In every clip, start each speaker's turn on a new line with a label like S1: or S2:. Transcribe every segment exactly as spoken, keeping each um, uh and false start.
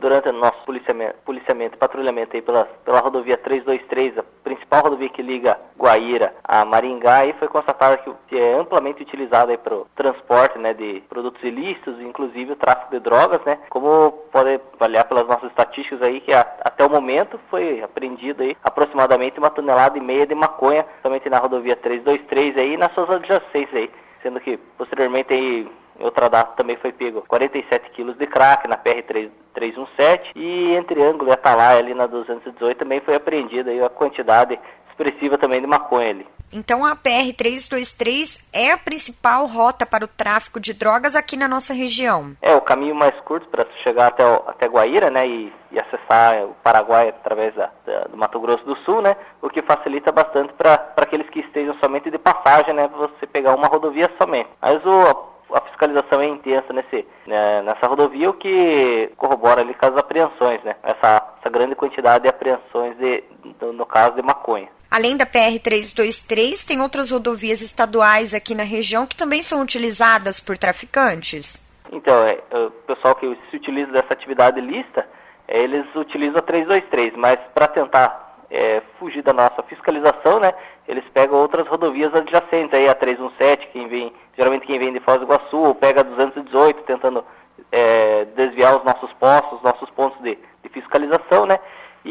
S1: durante o nosso policiamento, policiamento e patrulhamento aí pela, pela rodovia trezentos e vinte e três, a principal rodovia que liga Guaíra a Maringá, aí foi constatado que, que é amplamente utilizada para o transporte, né, de produtos ilícitos, inclusive o tráfico de drogas, né, como pode avaliar pelas nossas estatísticas aí, que a, até o momento foi apreendido aí aproximadamente uma tonelada e meia de maconha, somente na rodovia trezentos e vinte e três aí e nas suas adjacências aí, sendo que posteriormente aí em outra data também foi pego quarenta e sete quilos de crack na P R trezentos e dezessete e em Triângulo e Atalaia ali na duzentos e dezoito também foi apreendida aí a quantidade expressiva também de maconha ali.
S2: Então a P R trezentos e vinte e três é a principal rota para o tráfico de drogas aqui na nossa região?
S1: É, o caminho mais curto para chegar até, o, até Guaíra, né, e, e acessar o Paraguai através da, da, do Mato Grosso do Sul, né, o que facilita bastante para aqueles que estejam somente de passagem, né, você pegar uma rodovia somente. Mas o a fiscalização é intensa nesse, né, nessa rodovia, o que corrobora ali com as apreensões, né? Essa, essa grande quantidade de apreensões, de, no, no caso de maconha.
S2: Além da P R trezentos e vinte e três, tem outras rodovias estaduais aqui na região que também são utilizadas por traficantes?
S1: Então, é, o pessoal que se utiliza dessa atividade ilícita, é, eles utilizam a trezentos e vinte e três, mas para tentar é, fugir da nossa fiscalização, né, eles pegam outras rodovias adjacentes, aí a trezentos e dezessete, quem vem, geralmente quem vem de Foz do Iguaçu, ou pega a duzentos e dezoito, tentando é, desviar os nossos postos, os nossos pontos de, de fiscalização, né,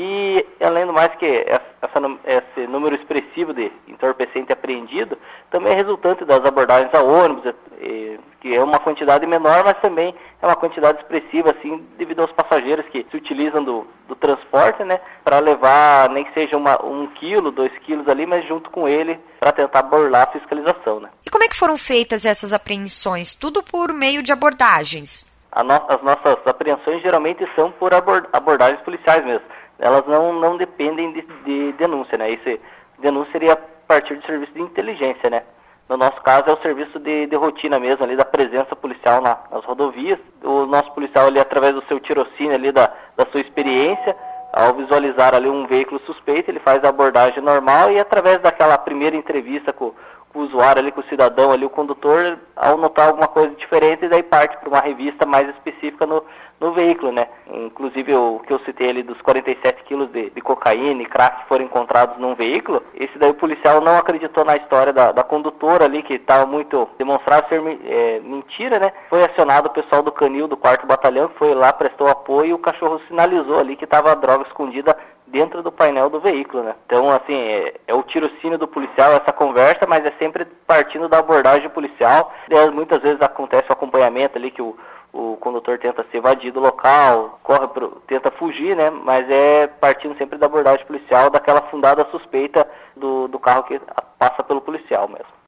S1: e além do mais que essa, esse número expressivo de entorpecente apreendido também é resultante das abordagens a ônibus, e, que é uma quantidade menor, mas também é uma quantidade expressiva, assim, devido aos passageiros que se utilizam do, do transporte, né, para levar nem que seja uma, um quilo, dois quilos ali, mas junto com ele para tentar burlar a fiscalização, né.
S2: E como é que foram feitas essas apreensões? Tudo por meio de abordagens?
S1: A no, as nossas apreensões geralmente são por abord, abordagens policiais mesmo. Elas não, não dependem de, de denúncia, né? Isso, denúncia seria a partir do serviço de inteligência, né? No nosso caso é o serviço de, de rotina mesmo, ali da presença policial na, nas rodovias. O nosso policial ali, através do seu tirocínio ali, da, da sua experiência, ao visualizar ali um veículo suspeito, ele faz a abordagem normal e através daquela primeira entrevista com, com o usuário ali, com o cidadão ali, o condutor, ao notar alguma coisa diferente, daí parte para uma revista mais específica no no veículo, né? Inclusive o que eu citei ali dos quarenta e sete quilos de, de cocaína e crack que foram encontrados num veículo, esse daí o policial não acreditou na história da, da condutora ali, que estava muito demonstrado ser é, mentira, né? Foi acionado o pessoal do Canil, do quarto Batalhão, que foi lá, prestou apoio e o cachorro sinalizou ali que estava a droga escondida dentro do painel do veículo, né? Então, assim, é, é o tirocínio do policial essa conversa, mas é sempre partindo da abordagem policial. E, muitas vezes acontece o acompanhamento ali que o o condutor tenta se evadir do local, corre pro, tenta fugir, né? Mas é partindo sempre da abordagem policial, daquela fundada suspeita do, do carro que passa pelo policial mesmo.